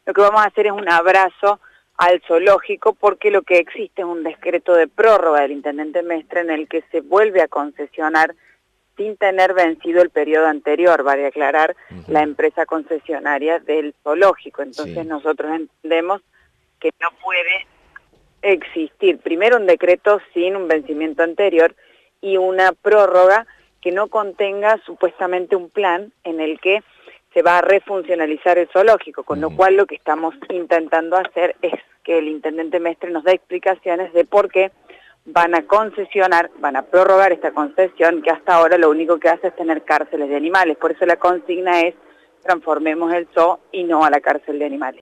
lo que vamos a hacer es un abrazo al zoológico, porque lo que existe es un decreto de prórroga del intendente Mestre en el que se vuelve a concesionar sin tener vencido el periodo anterior, vale aclarar, la empresa concesionaria del zoológico. Entonces nosotros entendemos que no puede existir primero un decreto sin un vencimiento anterior y una prórroga que no contenga supuestamente un plan en el que se va a refuncionalizar el zoológico, con lo cual lo que estamos intentando hacer es que el intendente Mestre nos dé explicaciones de por qué van a prorrogar esta concesión que hasta ahora lo único que hace es tener cárceles de animales. Por eso la consigna es transformemos el zoo y no a la cárcel de animales.